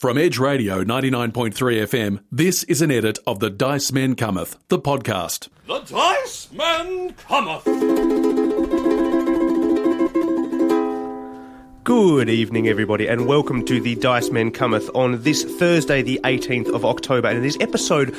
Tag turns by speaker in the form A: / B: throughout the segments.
A: From Edge Radio 99.3 FM, this is an edit of The Dice Men Cometh, the podcast.
B: The Dice Men Cometh!
C: Good evening, everybody, and welcome to The Dice Men Cometh on this Thursday, the 18th of October, and it is episode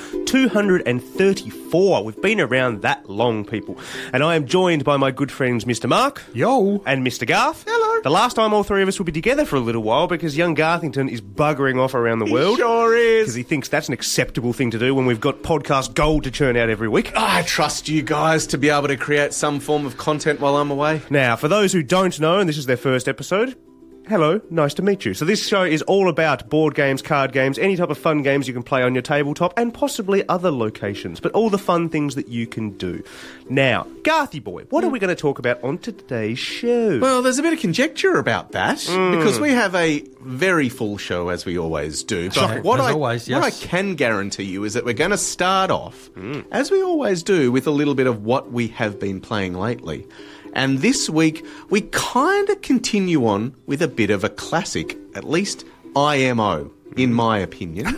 C: 234. We've been around that long, people. And I am joined by my good friends, Mr. Mark.
D: Yo.
C: And Mr. Garth.
D: Hello.
C: The last time all three of us will be together for a little while because young Garthington is buggering off around the world.
D: He sure is.
C: Because he thinks that's an acceptable thing to do when we've got podcast gold to churn out every week.
E: I trust you guys to be able to create some form of content while I'm away.
C: Now, for those who don't know, and this is their first episode, hello, nice to meet you. So this show is all about board games, card games, any type of fun games you can play on your tabletop, and possibly other locations, but all the fun things that you can do. Now, Garthy boy, what are we going to talk about on today's show?
E: Well, there's a bit of conjecture about that, because we have a very full show, as we always do. But what I can guarantee you is that we're going to start off, as we always do, with a little bit of what we have been playing lately. And this week, we kind of continue on with a bit of a classic, at least IMO, in my opinion.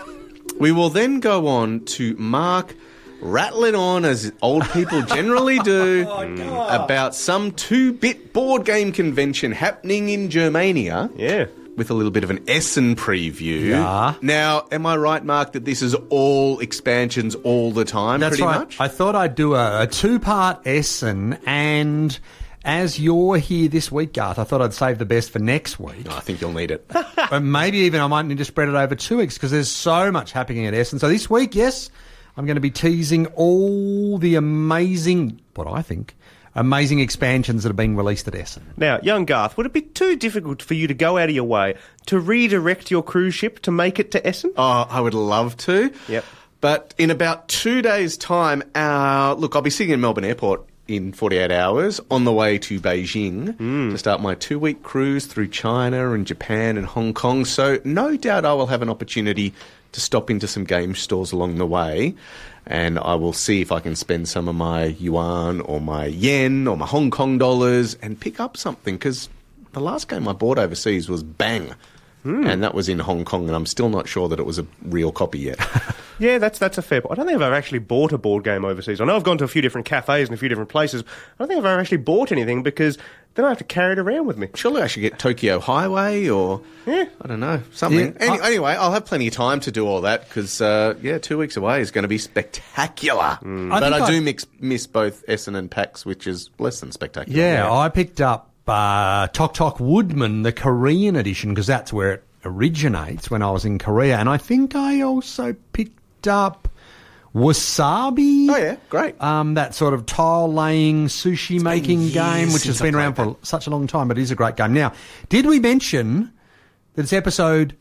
E: We will then go on to Mark rattling on, as old people generally do, about some 2-bit board game convention happening in Germania.
C: Yeah.
E: With a little bit of an Essen preview.
D: Yeah.
E: Now, am I right, Mark, that this is all expansions all the time,
D: That's
E: pretty
D: right.
E: much?
D: I thought I'd do a two-part Essen, and as you're here this week, Garth, I thought I'd save the best for next week.
E: I think you'll need it.
D: But maybe even I might need to spread it over 2 weeks because there's so much happening at Essen. So this week, yes, I'm going to be teasing all the amazing, what I think, amazing expansions that are being released at Essen.
C: Now, young Garth, would it be too difficult for you to go out of your way to redirect your cruise ship to make it to Essen?
E: Oh, I would love to.
C: Yep.
E: But in about 2 days' time, look, I'll be sitting in Melbourne Airport in 48 hours on the way to Beijing to start my 2-week cruise through China and Japan and Hong Kong. So no doubt I will have an opportunity to stop into some game stores along the way, and I will see if I can spend some of my yuan or my yen or my Hong Kong dollars and pick up something, because the last game I bought overseas was Bang, and that was in Hong Kong, and I'm still not sure that it was a real copy yet.
C: Yeah, that's a fair point. I don't think I've actually bought a board game overseas. I know I've gone to a few different cafes and a few different places. I don't think I've ever actually bought anything because then I have to carry it around with me.
E: Surely I should get Tokyo Highway or, I don't know, something.
D: Yeah,
E: anyway, I'll have plenty of time to do all that because, 2 weeks away is going to be spectacular. But I do miss both Essen and PAX, which is less than spectacular.
D: Yeah, I picked up Tok Tok Woodman, the Korean edition, because that's where it originates when I was in Korea. And I think I also picked up Wasabi.
E: Oh, yeah, great.
D: That sort of tile-laying, sushi-making game, which has been around for such a long time, but it is a great game. Now, did we mention that it's episode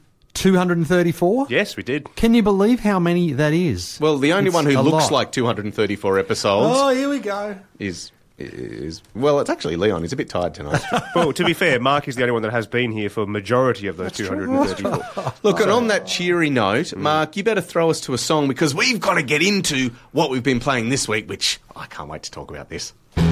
D: 234?
C: Yes, we did.
D: Can you believe how many that is?
E: Well, the only one who looks
D: lot.
E: like 234 episodes
D: Oh, here we go.
E: is well, it's actually Leon. He's a bit tired tonight.
C: Well, to be fair, Mark is the only one that has been here for a majority of those 234.
E: Look, and on that cheery note, Mark, you better throw us to a song because we've got to get into what we've been playing this week, which I can't wait to talk about this.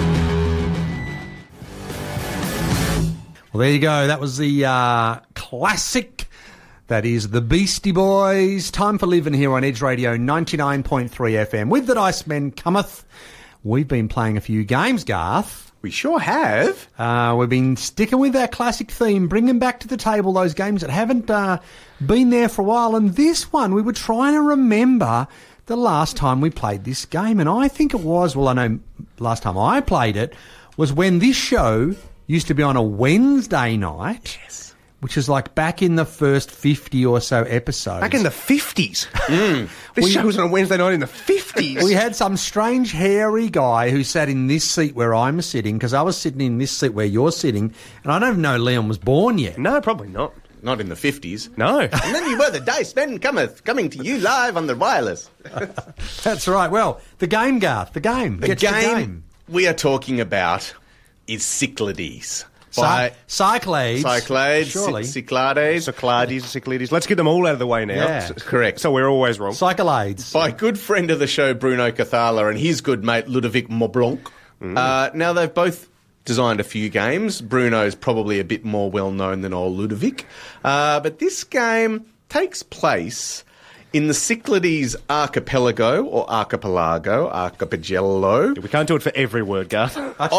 D: Well, there you go. That was the classic. That is the Beastie Boys. Time for Living here on Edge Radio 99.3 FM. With the Dice Men Cometh. We've been playing a few games, Garth.
E: We sure have.
D: We've been sticking with our classic theme, bringing back to the table those games that haven't been there for a while. And this one, we were trying to remember the last time we played this game. And I think it was, well, I know last time I played it was when this show used to be on a Wednesday night.
C: Yes.
D: Which is like back in the first 50 or so episodes.
C: Back in the 50s. This show was on a Wednesday night in the 50s.
D: We had some strange hairy guy who sat in this seat where I'm sitting, because I was sitting in this seat where you're sitting, and I don't know Leon was born yet.
C: No, probably not.
E: Not in the 50s.
C: No.
E: And then you were the Dice Men Cometh, coming to you live on the wireless.
D: That's right. Well, the game, Garth, the game.
E: The game we are talking about is Cyclades.
D: Cyclades.
E: Surely.
C: Cyclades. Let's get them all out of the way now.
D: Yeah.
E: Correct.
C: So we're always wrong.
D: Cyclades.
E: By good friend of the show, Bruno Cathala, and his good mate, Ludovic Maublanc. Now, they've both designed a few games. Bruno's probably a bit more well-known than old Ludovic. But this game takes place in the Cyclades archipelago, or archipelago.
C: We can't do it for every word, Garth.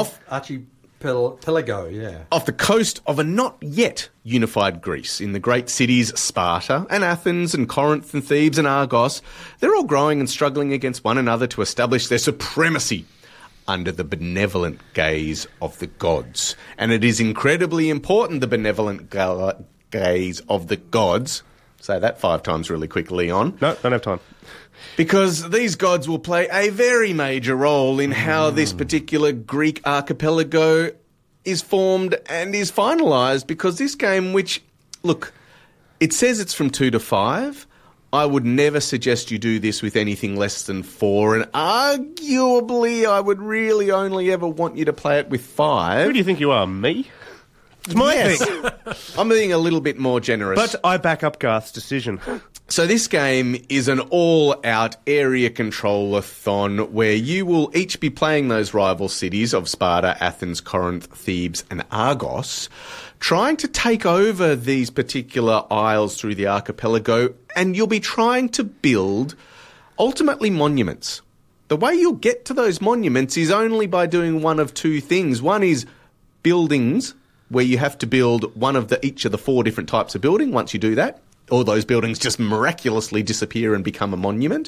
D: Archipelago, yeah.
E: Off the coast of a not yet unified Greece, in the great cities Sparta and Athens and Corinth and Thebes and Argos. They're all growing and struggling against one another to establish their supremacy under the benevolent gaze of the gods. And it is incredibly important, the benevolent gaze of the gods. Say that 5 times really quick, Leon.
C: No, don't have time.
E: Because these gods will play a very major role in how this particular Greek archipelago is formed and is finalised. Because this game, which, look, it says it's from 2 to 5. I would never suggest you do this with anything less than 4. And arguably, I would really only ever want you to play it with 5.
C: Who do you think you are, me? It's my thing.
E: I'm being a little bit more generous.
C: But I back up Garth's decision.
E: So this game is an all-out area control-a-thon where you will each be playing those rival cities of Sparta, Athens, Corinth, Thebes and Argos, trying to take over these particular isles through the archipelago, and you'll be trying to build, ultimately, monuments. The way you'll get to those monuments is only by doing one of 2 things. One is buildings, where you have to build one of each of the 4 different types of building. Once you do that, all those buildings just miraculously disappear and become a monument.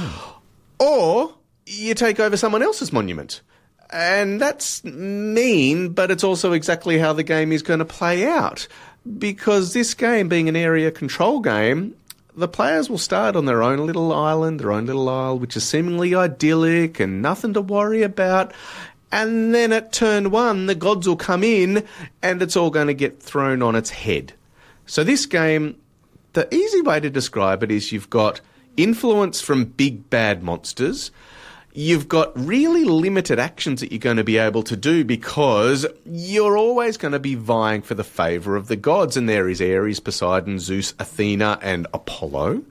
E: Or you take over someone else's monument. And that's mean, but it's also exactly how the game is going to play out. Because this game, being an area control game, the players will start on their own little island, their own little isle, which is seemingly idyllic and nothing to worry about. And then at turn 1, the gods will come in and it's all going to get thrown on its head. So this game, the easy way to describe it is you've got influence from big bad monsters. You've got really limited actions that you're going to be able to do because you're always going to be vying for the favour of the gods. And there is Ares, Poseidon, Zeus, Athena and Apollo.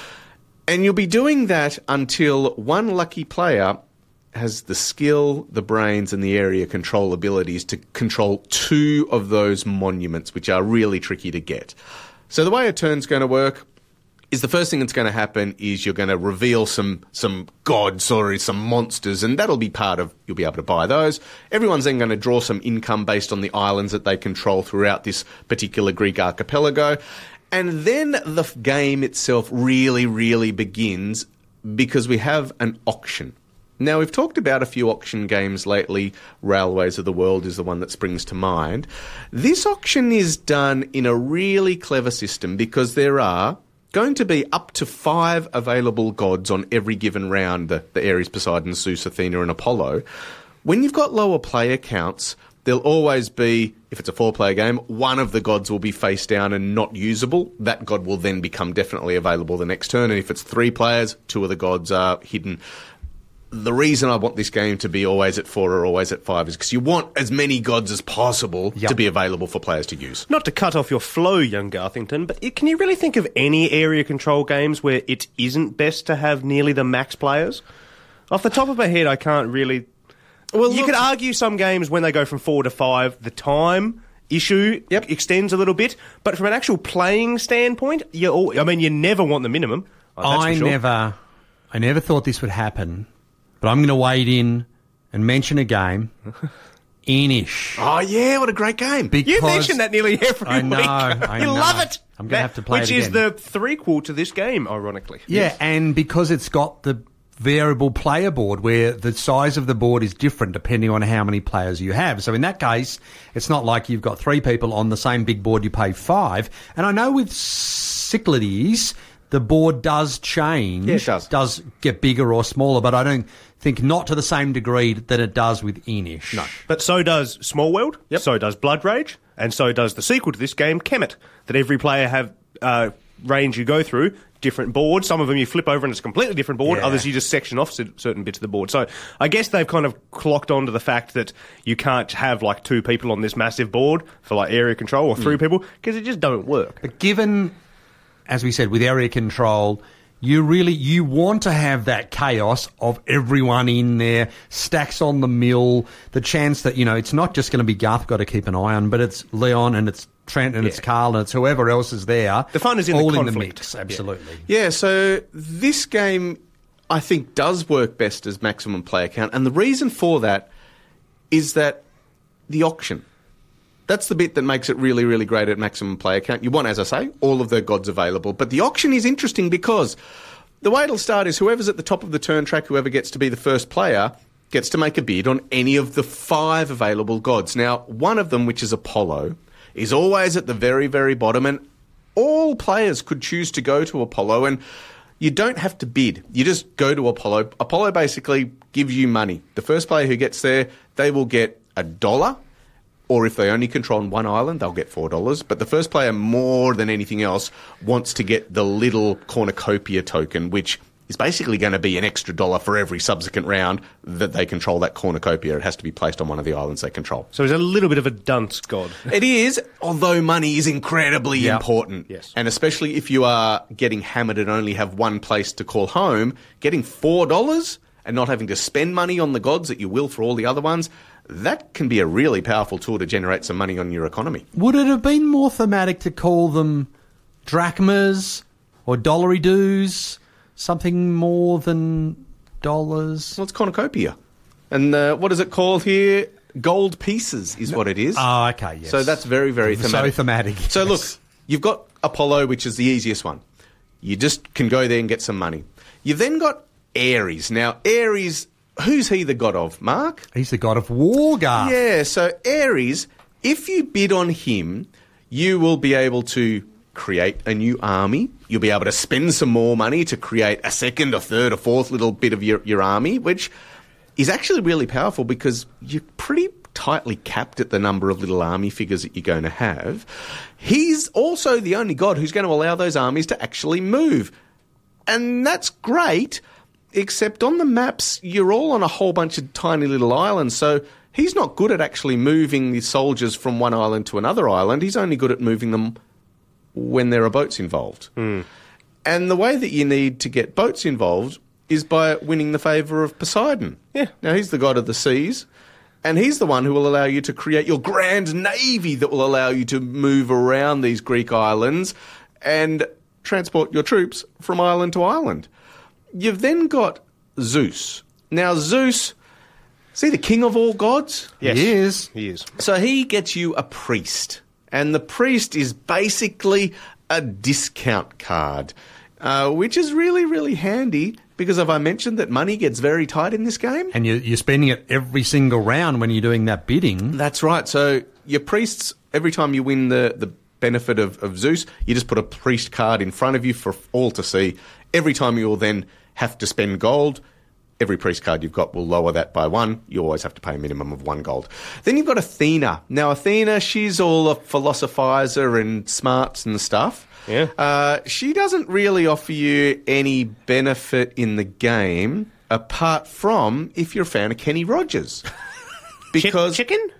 E: And you'll be doing that until one lucky player has the skill, the brains and the area control abilities to control 2 of those monuments, which are really tricky to get. So the way a turn's going to work is the first thing that's going to happen is you're going to reveal some gods or some monsters, and that'll be part of, you'll be able to buy those. Everyone's then going to draw some income based on the islands that they control throughout this particular Greek archipelago. And then the game itself really, really begins because we have an auction. Now, we've talked about a few auction games lately. Railways of the World is the one that springs to mind. This auction is done in a really clever system because there are going to be up to 5 available gods on every given round, the Ares, Poseidon, Zeus, Athena and Apollo. When you've got lower player counts, there'll always be, if it's a 4-player game, one of the gods will be face down and not usable. That god will then become definitely available the next turn. And if it's 3 players, 2 of the gods are hidden. The reason I want this game to be always at 4 or always at 5 is because you want as many gods as possible to be available for players to use.
C: Not to cut off your flow, young Garthington, but can you really think of any area control games where it isn't best to have nearly the max players? Off the top of my head, I can't really... Well, you could argue some games when they go from 4 to 5, the time issue extends a little bit, but from an actual playing standpoint, you never want the minimum.
D: I never thought this would happen. But I'm going to wade in and mention a game, Inish.
E: Oh, yeah, what a great game.
C: You mention that nearly every week.
D: I know.
C: Love it.
D: I'm going to have to play it again.
C: Which is the threequel to this game, ironically.
D: Yeah, and because it's got the variable player board where the size of the board is different depending on how many players you have. So in that case, it's not like you've got 3 people on the same big board, you pay 5. And I know with Cyclades, the board does change.
E: Yeah, it does.
D: Does get bigger or smaller, but I don't think not to the same degree that it does with Inish.
C: No. But so does Small World, so does Blood Rage, and so does the sequel to this game, Kemet, that every player have range you go through, different boards. Some of them you flip over and it's a completely different board. Others you just section off certain bits of the board. So I guess they've kind of clocked onto the fact that you can't have like 2 people on this massive board for like area control or 3 people because it just don't work.
D: But given, as we said, with area control, You want to have that chaos of everyone in there, stacks on the mill, the chance that, it's not just going to be Garth got to keep an eye on, but it's Leon and it's Trent and it's Carl and it's whoever else is there.
C: The fun is in
D: all
C: the conflict.
D: In the mix, absolutely.
E: Yeah, so this game, I think, does work best as maximum player count, and the reason for that is that the auction. That's the bit that makes it really, really great at maximum player count. You want, as I say, all of the gods available. But the auction is interesting because the way it'll start is whoever's at the top of the turn track, whoever gets to be the first player, gets to make a bid on any of the 5 available gods. Now, one of them, which is Apollo, is always at the very, very bottom, and all players could choose to go to Apollo, and you don't have to bid. You just go to Apollo. Apollo basically gives you money. The first player who gets there, they will get $1. Or if they only control one island, they'll get $4. But the first player, more than anything else, wants to get the little cornucopia token, which is basically going to be an extra $1 for every subsequent round that they control that cornucopia. It has to be placed on one of the islands they control.
C: So it's a little bit of a dunce god.
E: It is, although money is incredibly important.
C: Yes.
E: And especially if you are getting hammered and only have one place to call home, getting $4 and not having to spend money on the gods that you will for all the other ones, that can be a really powerful tool to generate some money on your economy.
D: Would it have been more thematic to call them drachmas or dollary dues, something more than dollars?
E: Well, it's cornucopia. And what is it called here? Gold pieces is what it is.
D: Oh, okay, yes.
E: So that's very, very thematic.
D: So thematic.
E: So look, you've got Apollo, which is the easiest one. You just can go there and get some money. You've then got Ares. Now, Ares... Who's he the god of, Mark?
D: He's the god of war, Garth.
E: Yeah, so Ares, if you bid on him, you will be able to create a new army. You'll be able to spend some more money to create a second, a third, a fourth little bit of your army, which is actually really powerful because you're pretty tightly capped at the number of little army figures that you're going to have. He's also the only god who's going to allow those armies to actually move. And that's great. Except on the maps, you're all on a whole bunch of tiny little islands, so he's not good at actually moving the soldiers from one island to another island. He's only good at moving them when there are boats involved. And the way that you need to get boats involved is by winning the favour of Poseidon.
C: Yeah.
E: Now, he's the god of the seas, and he's the one who will allow you to create your grand navy that will allow you to move around these Greek islands and transport your troops from island to island. You've then got Zeus. Now, Zeus, is he the king of all gods?
C: Yes. He is.
E: So he gets you a priest. And the priest is basically a discount card, which is really, really handy because have I mentioned that money gets very tight in this game?
D: And you're spending it every single round when you're doing that bidding.
E: That's right. So your priests, every time you win the benefit of Zeus, you just put a priest card in front of you for all to see. Every time you will then have to spend gold, every priest card you've got will lower that by 1. You always have to pay a minimum of 1 gold. Then you've got Athena. Now, Athena, she's all a philosophizer and smarts and stuff.
C: Yeah.
E: She doesn't really offer you any benefit in the game apart from if you're a fan of Kenny Rogers. Because
C: Chicken?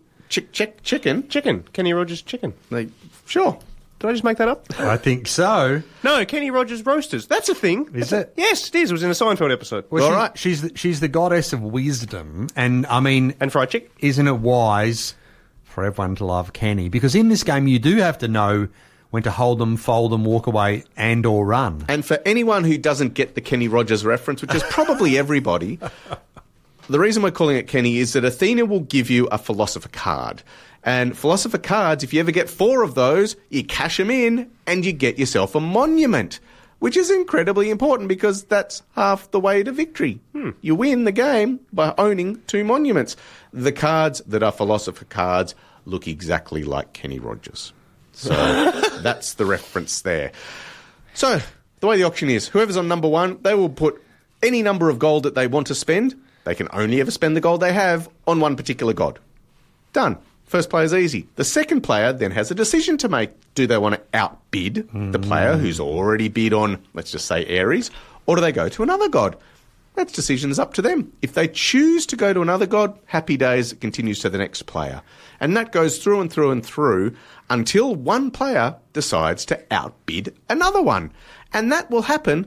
E: Chicken?
C: Kenny Rogers chicken.
E: Sure.
C: Did I just make that up?
D: I think so.
C: No, Kenny Rogers Roasters. That's a thing.
D: Is it?
C: Yes, it is. It was in a Seinfeld episode.
D: Well,
E: all right.
D: She's the goddess of wisdom, and I mean...
C: And fried chicken.
D: Isn't it wise for everyone to love Kenny? Because in this game, you do have to know when to hold them, fold them, walk away, and or run.
E: And for anyone who doesn't get the Kenny Rogers reference, which is probably everybody... The reason we're calling it Kenny is that Athena will give you a philosopher card. And philosopher cards, if you ever get 4 of those, you cash them in and you get yourself a monument, which is incredibly important because that's half the way to victory. You win the game by owning 2 monuments. The cards that are philosopher cards look exactly like Kenny Rogers. So that's the reference there. So the way the auction is, whoever's on number 1, they will put any number of gold that they want to spend. They can only ever spend the gold they have on one particular god. Done. First player's easy. The second player then has a decision to make. Do they want to outbid the player who's already bid on, let's just say, Ares, or do they go to another god? That decision's up to them. If they choose to go to another god, happy days, it continues to the next player. And that goes through and through and through until one player decides to outbid another one. And that will happen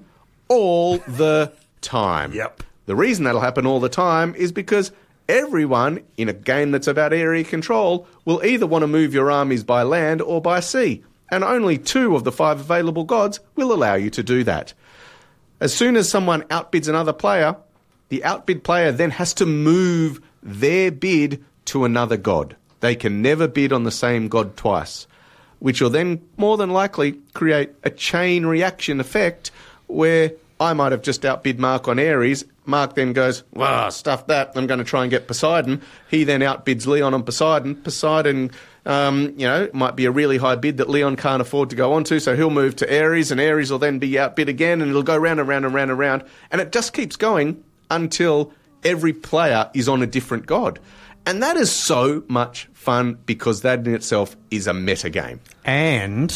E: all the time.
C: Yep.
E: The reason that'll happen all the time is because everyone in a game that's about area control will either want to move your armies by land or by sea, and only 2 of the 5 available gods will allow you to do that. As soon as someone outbids another player, the outbid player then has to move their bid to another god. They can never bid on the same god twice, which will then more than likely create a chain reaction effect where I might have just outbid Mark on Ares. Mark then goes, "Wow, stuff that. I'm going to try and get Poseidon." He then outbids Leon on Poseidon. Poseidon, might be a really high bid that Leon can't afford to go on to, so he'll move to Ares, and Ares will then be outbid again, and it'll go round and round and round and round. And it just keeps going until every player is on a different god. And that is so much fun because that in itself is a meta game.
D: And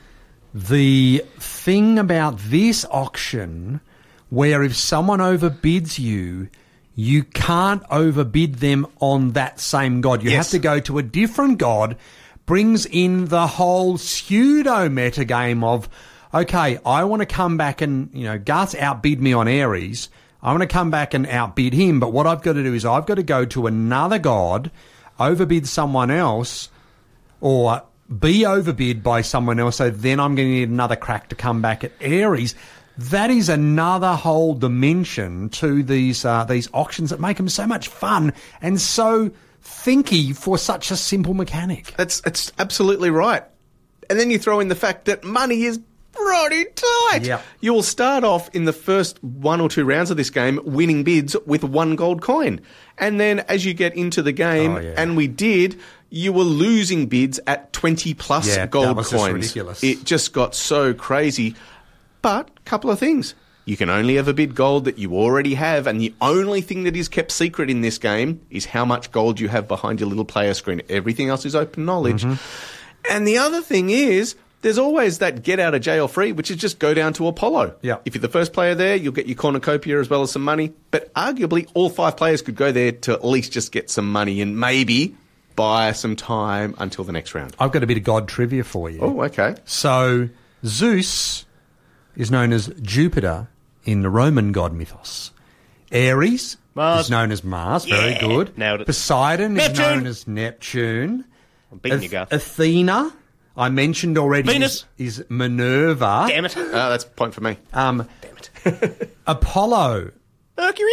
D: the thing about this auction, where if someone overbids you, you can't overbid them on that same god. You have to go to a different god, brings in the whole pseudo-meta game of, okay, I want to come back and, Garth's outbid me on Ares. I want to come back and outbid him, but what I've got to do is I've got to go to another god, overbid someone else, or be overbid by someone else, so then I'm going to need another crack to come back at Ares. That is another whole dimension to these auctions that make them so much fun and so thinky for such a simple mechanic.
E: It's absolutely right. And then you throw in the fact that money is pretty tight.
D: Yep.
E: You will start off in the first 1 or 2 rounds of this game winning bids with 1 gold coin. And then as you get into the game, and we did, you were losing bids at 20 plus gold
D: that was
E: coins.
D: Just ridiculous.
E: It just got so crazy. But a couple of things. You can only ever bid gold that you already have, and the only thing that is kept secret in this game is how much gold you have behind your little player screen. Everything else is open knowledge. Mm-hmm. And the other thing is, there's always that get out of jail free, which is just go down to Apollo.
D: Yeah.
E: If you're the first player there, you'll get your cornucopia as well as some money. But arguably, all 5 players could go there to at least just get some money and maybe buy some time until the next round.
D: I've got a bit of god trivia for you.
E: Oh, okay.
D: So, Zeus is known as Jupiter in the Roman god mythos. Ares is known as Mars. Very good.
C: Nailed it.
D: Poseidon is
C: Neptune.
D: known as Neptune.
C: I'm beating you, Garth.
D: Athena, I mentioned already,
C: Venus.
D: is Minerva.
C: Damn it.
E: That's a point for me.
C: Damn it.
D: Apollo.
C: Mercury?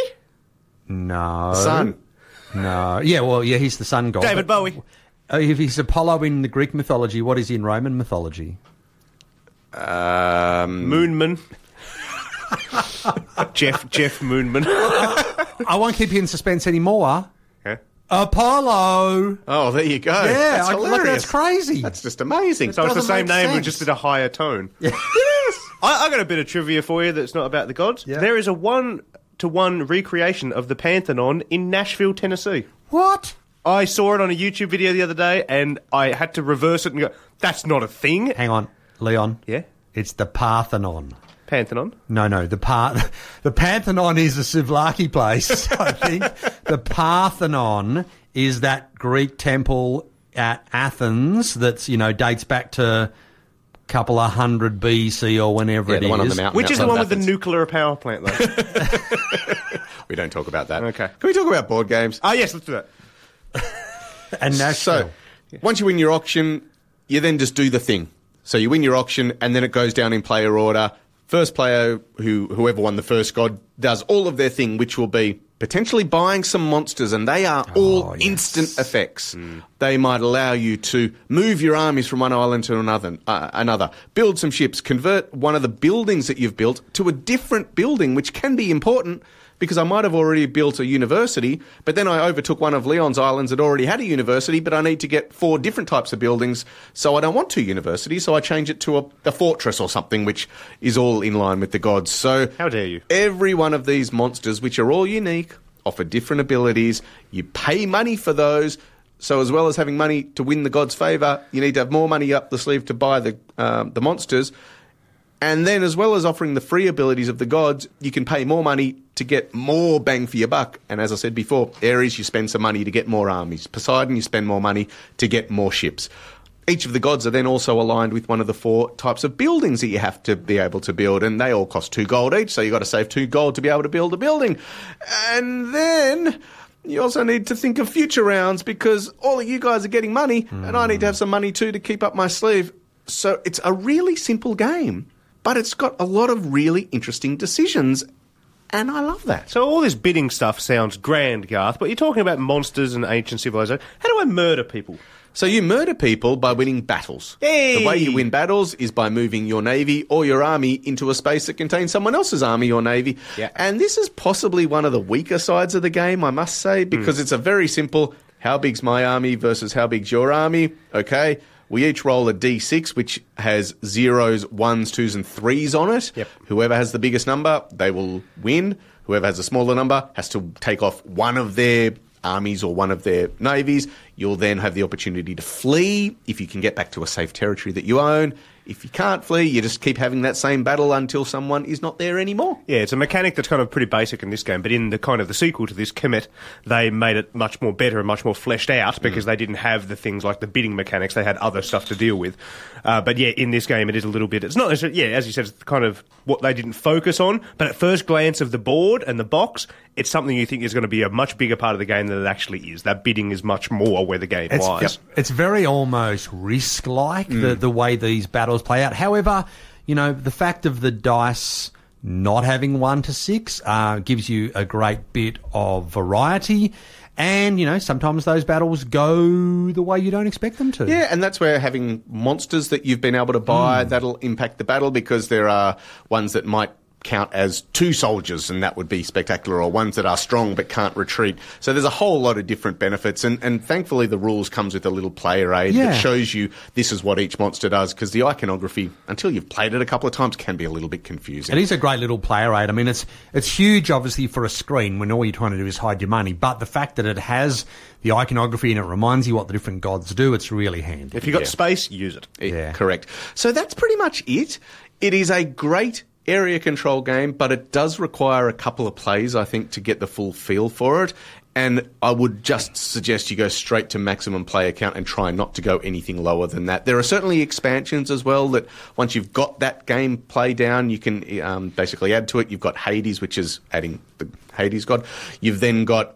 D: No.
E: Sun.
D: No. Yeah, he's the sun god.
C: David Bowie.
D: If he's Apollo in the Greek mythology, what is he in Roman mythology?
C: Moonman. Jeff Moonman.
D: I won't keep you in suspense anymore.
C: Yeah.
D: Apollo.
E: Oh, there you go.
D: Yeah,
E: that's hilarious.
D: look, that's crazy.
E: That's just amazing.
C: So it's the
D: Doesn't
C: same
D: make
C: name with
D: sense.
C: just at a higher tone.
D: Yes.
C: I got a bit of trivia for you that's not about the gods.
D: Yeah.
C: There is a 1-to-1 recreation of the Pantheon in Nashville, Tennessee.
D: What?
C: I saw it on a YouTube video the other day, and I had to reverse it and go, that's not a thing.
D: Hang on, Leon.
C: Yeah?
D: It's the Parthenon.
C: Pantheon?
D: No, the Pantheon is a Souvlaki place, I think. The Parthenon is that Greek temple at Athens that's, dates back to a couple of hundred BC or whenever it
E: the
D: is.
E: one on the mountain.
C: Which is the one with the
E: Athens.
C: nuclear power plant, though?
E: We don't talk about that.
C: Okay.
E: Can we talk about board games?
C: Oh, yes, let's do that.
D: And Nashville.
E: So, once you win your auction, you then just do the thing. So you win your auction, and then it goes down in player order. First player, whoever won the first god, does all of their thing, which will be potentially buying some monsters, and they are all instant effects. They might allow you to move your armies from one island to another, build some ships, convert one of the buildings that you've built to a different building, which can be important because I might have already built a university, but then I overtook one of Leon's islands that already had a university, but I need to get 4 different types of buildings, so I don't want 2 universities, so I change it to a fortress or something, which is all in line with the gods. So
C: How dare you?
E: every one of these monsters, which are all unique, offer different abilities. You pay money for those. So as well as having money to win the god's favour, you need to have more money up the sleeve to buy the monsters. And then as well as offering the free abilities of the gods, you can pay more money to get more bang for your buck. And as I said before, Ares, you spend some money to get more armies. Poseidon, you spend more money to get more ships. each of the gods are then also aligned with one of the 4 types of buildings that you have to be able to build, and they all cost 2 gold each, so you've got to save 2 gold to be able to build a building. And then you also need to think of future rounds, because all of you guys are getting money, and I need to have some money too to keep up my sleeve. So it's a really simple game, but it's got a lot of really interesting decisions, and I love that.
C: So all this bidding stuff sounds grand, Garth, but you're talking about monsters and ancient civilization. How do I murder people?
E: So you murder people by winning battles.
C: Hey!
E: The way you win battles is by moving your navy or your army into a space that contains someone else's army or navy.
C: Yeah.
E: And this is possibly one of the weaker sides of the game, I must say, because it's a very simple, how big's my army versus how big's your army? Okay, we each roll a d6, which has 0s, 1s, 2s and 3s on it.
C: Yep.
E: Whoever has the biggest number, they will win. Whoever has a smaller number has to take off one of their armies or one of their navies. You'll then have the opportunity to flee if you can get back to a safe territory that you own. If you can't flee, you just keep having that same battle until someone is not there anymore.
C: Yeah, it's a mechanic that's kind of pretty basic in this game, but in the kind of the sequel to this, Kemet, they made it much more better and much more fleshed out because they didn't have the things like the bidding mechanics. They had other stuff to deal with. But yeah, in this game, it is a little bit... It's not necessarily... Yeah, as you said, it's kind of what they didn't focus on, but at first glance of the board and the box, it's something you think is going to be a much bigger part of the game than it actually is. That bidding is much more where the game lies.
D: It's very almost Risk-like, the way these battles play out. However, you know, the fact of the dice not having 1 to 6 gives you a great bit of variety. And, you know, sometimes those battles go the way you don't expect them to.
E: Yeah, and that's where having monsters that you've been able to buy, that'll impact the battle, because there are ones that might count as 2 soldiers, and that would be spectacular, or ones that are strong but can't retreat. So there's a whole lot of different benefits, and thankfully the rules comes with a little player aid that shows you this is what each monster does, because the iconography, until you've played it a couple of times, can be a little bit confusing.
D: It is a great little player aid. I mean, it's huge, obviously, for a screen when all you're trying to do is hide your money, but the fact that it has the iconography and it reminds you what the different gods do, it's really handy.
C: If you've got space, use it.
E: Correct. So that's pretty much it. It is a great area control game, but it does require a couple of plays, I think, to get the full feel for it. And I would just suggest you go straight to maximum player count and try not to go anything lower than that. There are certainly expansions as well that once you've got that gameplay down, you can basically add to it. You've got Hades, which is adding the Hades god. You've then got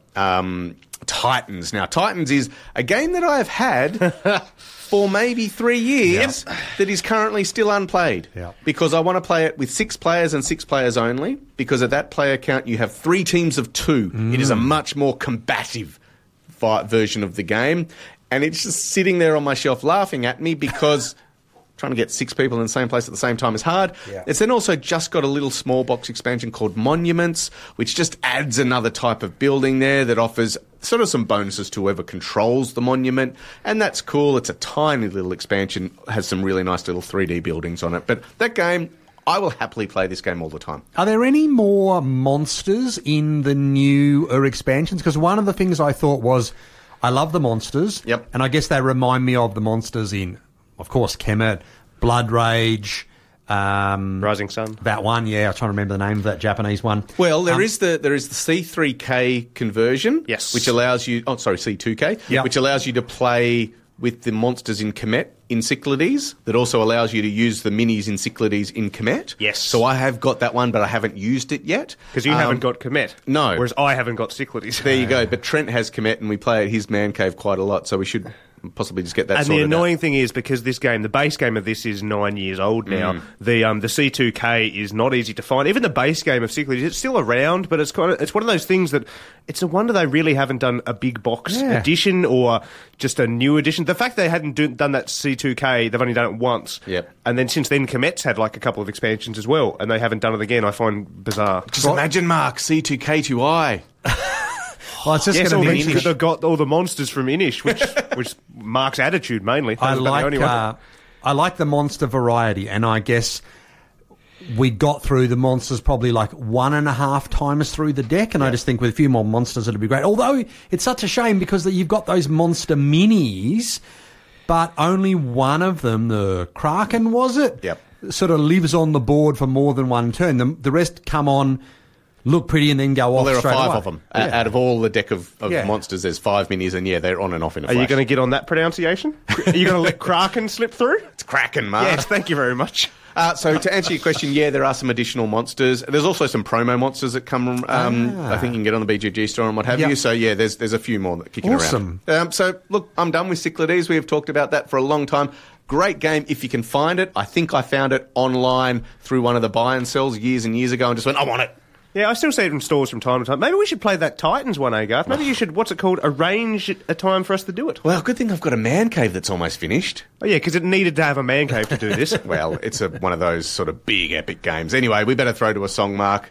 E: Titans. Now, Titans is a game that I have had for maybe 3 years that is currently still unplayed. Because I want to play it with 6 players and 6 players only, because at that player count you have 3 teams of 2. It is a much more combative version of the game, and it's just sitting there on my shelf laughing at me because trying to get 6 people in the same place at the same time is hard. It's then also just got a little small box expansion called Monuments, which just adds another type of building there that offers sort of some bonuses to whoever controls the monument, and that's cool. It's a tiny little expansion, has some really nice little 3D buildings on it. But that game, I will happily play this game all the time.
D: Are there any more monsters in the newer expansions? Because one of the things I thought was, I love the monsters, and I guess they remind me of the monsters in, of course, Kemet, Blood Rage,
C: Rising Sun.
D: That one, I'm trying to remember the name of that Japanese one.
E: Well, there is the C3K conversion, which allows you. C2K, which allows you to play with the monsters in Kemet in Cyclades. That also allows you to use the minis in Cyclades in Kemet.
C: Yes.
E: So I have got that one, but I haven't used it yet.
C: Because you haven't got Kemet.
E: No.
C: Whereas I haven't got Cyclades.
E: There you go. But Trent has Kemet, and we play at his man cave quite a lot, so we should possibly just get that sorted out.
C: And the annoying thing is, because this game, the base game of this is 9 years old now, the C2K is not easy to find. Even the base game of Cyclades, it's still around, but it's one of those things that it's a wonder they really haven't done a big box edition or just a new edition. The fact they hadn't done that C2K, they've only done it once. And then since then, Kemet's had like a couple of expansions as well, and they haven't done it again. I find bizarre.
E: Just imagine, Mark, C2K2I.
D: Well, it's just going to be Inish.
C: They've got all the monsters from Inish, which Mark's attitude mainly.
D: I like the monster variety, and I guess we got through the monsters probably like 1.5 times through the deck, and I just think with a few more monsters it'll be great. Although it's such a shame because you've got those monster minis, but only one of them, the Kraken, was it?
E: Yep.
D: Sort of lives on the board for more than one turn. The rest come on look pretty and then go off
E: Well, there are
D: straight
E: 5
D: away.
E: of them. Out of all the deck of
D: Yeah.
E: monsters, there's 5 minis, and they're on and off in a flash.
C: Are you going to get on that pronunciation? Are you going to let Kraken slip through?
E: It's Kraken, Mark.
C: Yes, thank you very much.
E: So to answer your question, yeah, there are some additional monsters. There's also some promo monsters that come. I think you can get on the BGG store and what have
D: Yep.
E: you. So yeah, there's a few more that kicking
D: Awesome.
E: around. So look, I'm done with Cyclades. We have talked about that for a long time. Great game if you can find it. I think I found it online through one of the buy and sells years and years ago and just went, I want it.
C: Yeah, I still see it in stores from time to time. Maybe we should play that Titans one, Garth? Maybe you should, what's it called, arrange a time for us to do it.
E: Well, good thing I've got a man cave that's almost finished.
C: Oh, yeah, because it needed to have a man cave to do this.
E: Well, it's one of those sort of big epic games. Anyway, we better throw to a song, Mark.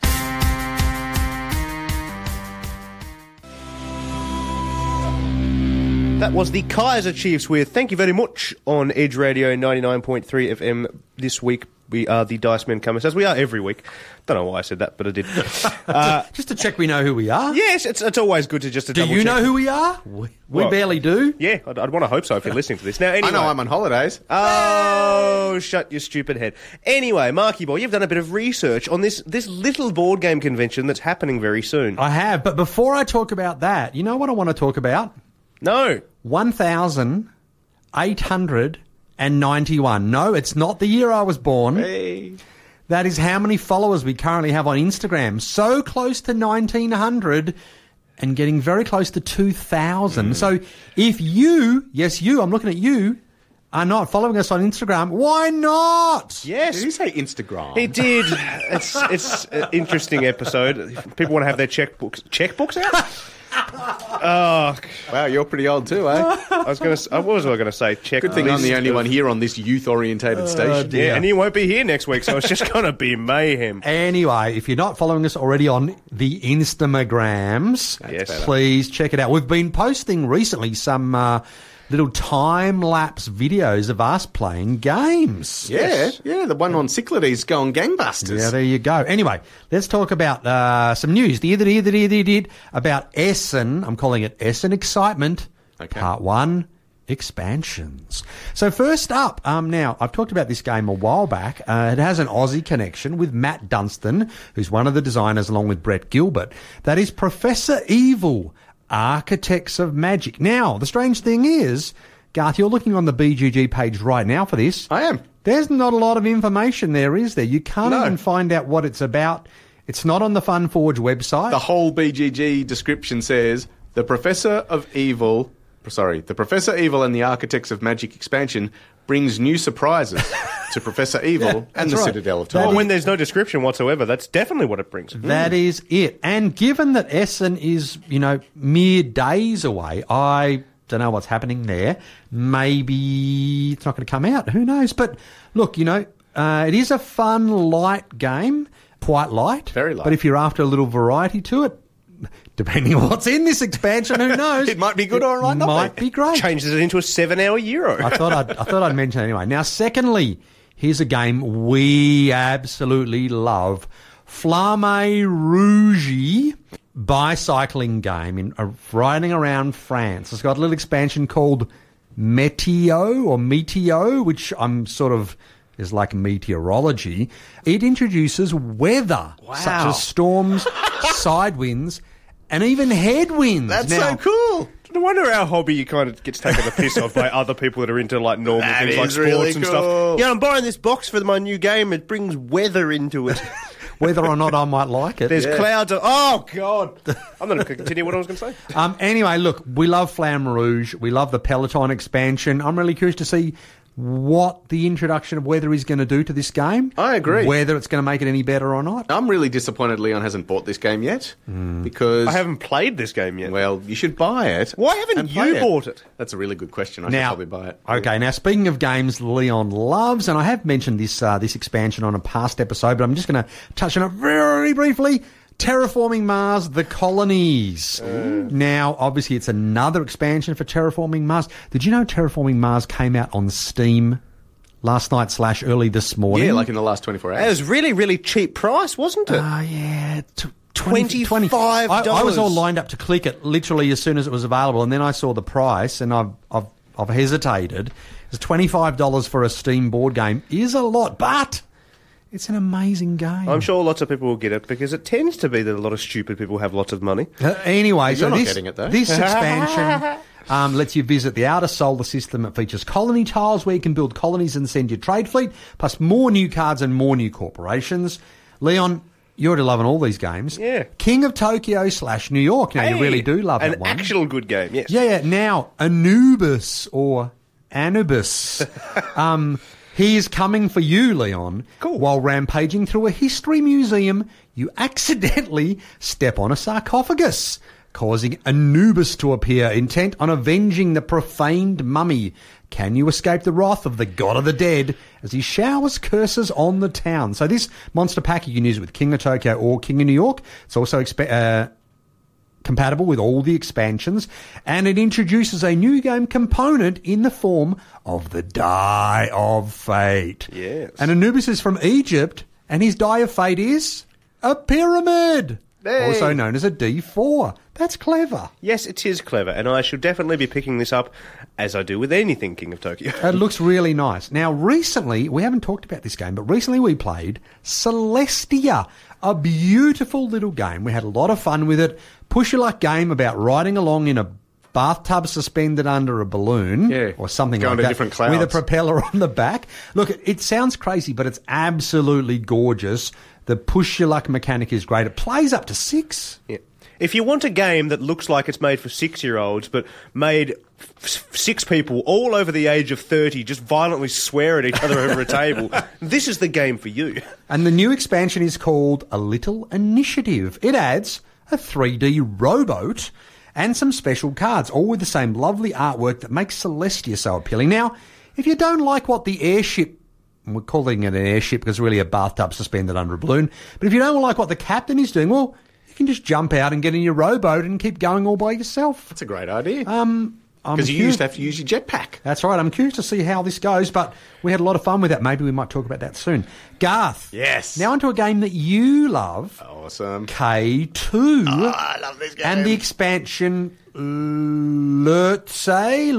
C: That was the Kaiser Chiefs with Thank You Very Much on Edge Radio 99.3 FM. This week we are the Dice Men Comers, as we are every week. Don't know why I said that, but I did.
D: Just to check we know who we are.
C: Yes, it's always good to just
D: Do
C: double
D: you
C: check.
D: know who we are? We
C: Well,
D: barely do.
C: Yeah, I'd want to hope so if you're listening to this. Now, anyway.
E: I know I'm on holidays.
C: Oh, shut your stupid head. Anyway, Marky Boy, you've done a bit of research on this little board game convention that's happening very soon.
D: I have, but before I talk about that, you know what I want to talk about?
C: No.
D: 1,891. No, it's not the year I was born.
E: Hey.
D: That is how many followers we currently have on Instagram. So close to 1,900 and getting very close to 2,000. So if you, yes, you, I'm looking at you, are not following us on Instagram, why not?
C: Yes.
E: Did you say Instagram?
C: He did. It's an interesting episode. People want to have their checkbooks out? Oh,
E: Wow, you're pretty old too, eh?
C: what was I going to say? Check.
E: Good thing I'm the
C: list
E: only
C: of-
E: one here on this youth-orientated station.
D: dear.
C: Yeah, and you won't be here next week, so it's just going to be mayhem.
D: Anyway, if you're not following us already on the Instagrams,
C: Yes.
D: please check it out. We've been posting recently some little time-lapse videos of us playing games.
E: Yeah, the one on Cyclades going gangbusters.
D: Yeah, there you go. Anyway, let's talk about some news. The other about Essen. I'm calling it Essen Excitement,
E: Okay.
D: Part 1, Expansions. So first up, now, I've talked about this game a while back. It has an Aussie connection with Matt Dunstan, who's one of the designers, along with Brett Gilbert. That is Professor Evil, Architects of Magic. Now, the strange thing is, Garth, you're looking on the BGG page right now for this.
E: I am.
D: There's not a lot of information there, is there? You can't
E: No.
D: even find out what it's about. It's not on the Funforge website.
E: The whole BGG description says, the Professor Evil and the Architects of Magic expansion brings new surprises to Professor Evil and the
D: right.
E: Citadel of
D: That
E: Time.
C: Well, when there's no description whatsoever, that's definitely what it brings.
D: That is it. And given that Essen is, mere days away, I don't know what's happening there. Maybe it's not going to come out. Who knows? But look, it is a fun, light game. Quite light.
E: Very light.
D: But if you're after a little variety to it, depending on what's in this expansion, who knows?
E: It might be good or it might not
D: might be great.
C: Changes it into a 7-hour Euro.
D: I thought I'd mention it anyway. Now, secondly, here's a game we absolutely love. Flamme Rouge bicycling game in riding around France. It's got a little expansion called Meteo, which I'm sort of is like meteorology. It introduces weather, such as storms, side winds, and even headwinds.
E: That's
D: now,
E: so cool.
C: No wonder our hobby kind of gets taken the piss off by other people that are into like normal
E: That
C: things like
E: is
C: sports
E: really
C: and
E: cool.
C: stuff. Yeah, I'm buying this box for my new game. It brings weather into it.
D: Whether or not I might like it.
C: There's clouds. Oh, God. I'm not going to continue what I was going to say.
D: Anyway, look, we love Flamme Rouge. We love the Peloton expansion. I'm really curious to see what the introduction of weather is going to do to this game.
E: I agree.
D: Whether it's going to make it any better or not.
E: I'm really disappointed Leon hasn't bought this game yet because
C: I haven't played this game yet.
E: well, you should buy it.
C: Why haven't
E: and play
C: you bought it?
E: That's a really good question. I should
D: Now,
E: probably buy it.
D: okay, now speaking of games Leon loves, and I have mentioned this expansion on a past episode, but I'm just going to touch on it very briefly. Terraforming Mars, The Colonies. Now, obviously, it's another expansion for Terraforming Mars. Did you know Terraforming Mars came out on Steam last night / early this morning?
E: Yeah, like in the last 24 hours.
C: It was really, really cheap price, wasn't it?
D: Yeah,
C: $25.
D: I was all lined up to click it literally as soon as it was available, and then I saw the price, and I've hesitated. It's $25 for a Steam board game is a lot, but It's an amazing game.
C: I'm sure lots of people will get it because it tends to be that a lot of stupid people have lots of money.
D: Anyway,
E: You're not getting it, though.
D: This expansion lets you visit the outer solar system. It features colony tiles where you can build colonies and send your trade fleet, plus more new cards and more new corporations. Leon, you're loving all these games.
C: Yeah.
D: King of Tokyo / New York. Now, you really do love that one.
C: An actual good game, yes.
D: Yeah. Now, Anubis or Anubis. He is coming for you, Leon.
C: Cool.
D: While rampaging through a history museum, you accidentally step on a sarcophagus, causing Anubis to appear, intent on avenging the profaned mummy. Can you escape the wrath of the god of the dead as he showers curses on the town? So this monster pack, you can use it with King of Tokyo or King of New York. It's also compatible with all the expansions, and it introduces a new game component in the form of the Die of Fate.
C: Yes.
D: And Anubis is from Egypt, and his Die of Fate is a pyramid, also known as a D4. That's clever.
C: Yes, it is clever, and I should definitely be picking this up, as I do with anything King of Tokyo.
D: It looks really nice. Now, recently, we haven't talked about this game, but recently we played Celestia, a beautiful little game. We had a lot of fun with it. Push-your-luck game about riding along in a bathtub suspended under a balloon or something like that,
E: different clouds
D: with a propeller on the back. Look, it sounds crazy, but it's absolutely gorgeous. The push-your-luck mechanic is great. It plays up to 6.
C: Yeah. If you want a game that looks like it's made for 6-year-olds, but made 6 people all over the age of 30 just violently swear at each other over a table, this is the game for you.
D: And the new expansion is called A Little Initiative. It adds a 3D rowboat and some special cards, all with the same lovely artwork that makes Celestia so appealing. Now, if you don't like what the airship, and we're calling it an airship because it's really a bathtub suspended under a balloon, but if you don't like what the captain is doing, well, you can just jump out and get in your rowboat and keep going all by yourself.
E: That's a great idea. Because you used to have to use your jetpack.
D: That's right. I'm curious to see how this goes, but we had a lot of fun with that. Maybe we might talk about that soon. Garth.
E: Yes.
D: Now onto a game that you love.
E: Awesome.
D: K2.
E: Oh, I love this game.
D: And the expansion Lhotse.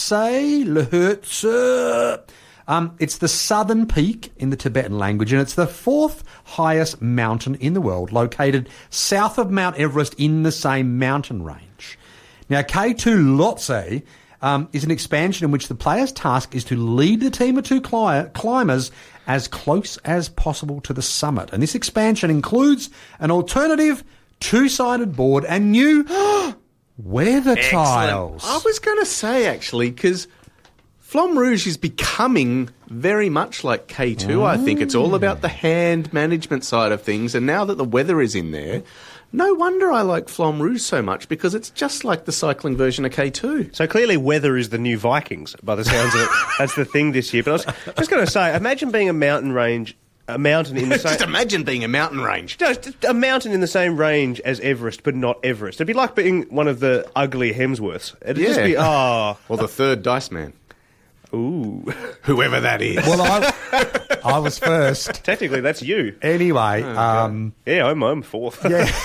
D: It's the southern peak in the Tibetan language, and it's the 4th highest mountain in the world, located south of Mount Everest in the same mountain range. Now, K2 Lhotse is an expansion in which the player's task is to lead the team of 2 climbers as close as possible to the summit. And this expansion includes an alternative 2-sided board and new weather tiles.
E: I was going to say, actually, because Flamme Rouge is becoming very much like K2, I think. It's all about the hand management side of things, and now that the weather is in there, no wonder I like Flamme Rouge so much, because it's just like the cycling version of K2.
C: So clearly weather is the new Vikings, by the sounds of it. That's the thing this year. But I was just going to say, imagine being a mountain in the same...
E: Just imagine being a mountain range.
C: Just a mountain in the same range as Everest, but not Everest. It'd be like being one of the ugly Hemsworths. It'd just be,
E: Or the third Dice Man.
C: Ooh.
E: Whoever that is.
D: Well, I was first.
C: Technically, that's you.
D: Anyway.
C: I'm 4th.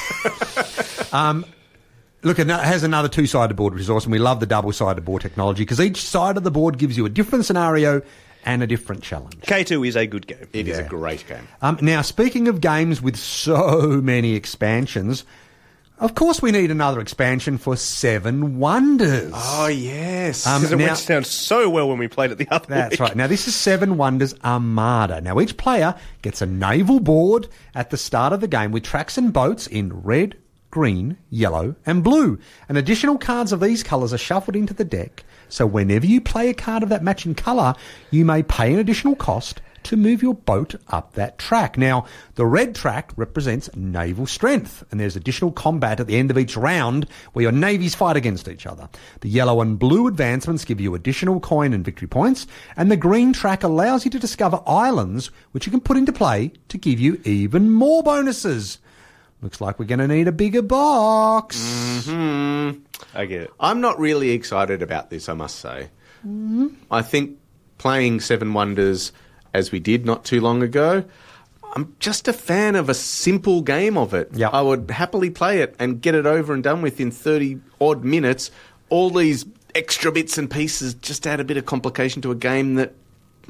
D: Yeah. Look, it has another 2-sided board, which is awesome. We love the double-sided board technology because each side of the board gives you a different scenario and a different challenge.
C: K2 is a good game.
E: It is a great game.
D: Now, speaking of games with so many expansions, of course we need another expansion for 7 Wonders.
E: Oh, yes.
C: Because it went down so well when we played it the other week.
D: That's right. Now, this is 7 Wonders Armada. Now, each player gets a naval board at the start of the game with tracks and boats in red, green, yellow, and blue. And additional cards of these colours are shuffled into the deck, so whenever you play a card of that matching colour, you may pay an additional cost to move your boat up that track. Now, the red track represents naval strength, and there's additional combat at the end of each round where your navies fight against each other. The yellow and blue advancements give you additional coin and victory points, and the green track allows you to discover islands which you can put into play to give you even more bonuses. Looks like we're going to need a bigger box.
E: Mm-hmm.
C: I get it.
E: I'm not really excited about this, I must say. I think playing 7 Wonders as we did not too long ago, I'm just a fan of a simple game of it.
D: Yep.
E: I would happily play it and get it over and done with in 30-odd minutes. All these extra bits and pieces just add a bit of complication to a game that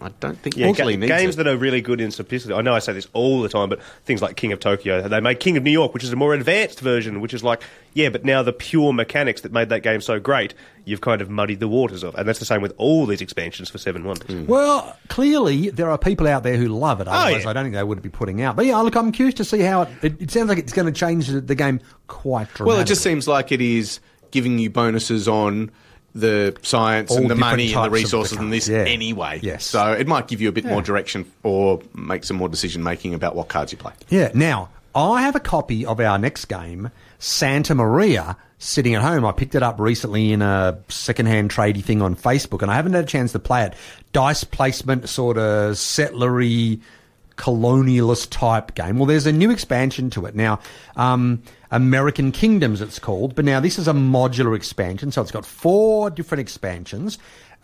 E: I don't think usually needs
C: games
E: it.
C: that are really good in simplicity. I know I say this all the time, but things like King of Tokyo, they made King of New York, which is a more advanced version, which is like, yeah, but now the pure mechanics that made that game so great, you've kind of muddied the waters of. And that's the same with all these expansions for Seven Wonders.
D: Well, clearly there are people out there who love it. Otherwise, I don't think they would be putting out. But yeah, look, I'm curious to see how it sounds like it's going to change the game quite dramatically.
E: Well, it just seems like it is giving you bonuses on the science
D: All
E: and the
D: different
E: money and the
D: types of
E: resources
D: the
E: and this
D: cards. Yeah.
E: anyway.
D: Yes.
E: So it might give you a bit more direction or make some more decision-making about what cards you play.
D: Yeah. Now, I have a copy of our next game, Santa Maria, sitting at home. I picked it up recently in a second-hand tradie thing on Facebook, and I haven't had a chance to play it. Dice placement, sort of settlery, colonialist type game. Well, there's a new expansion to it now. American Kingdoms, it's called. But now this is a modular expansion, so it's got 4 different expansions.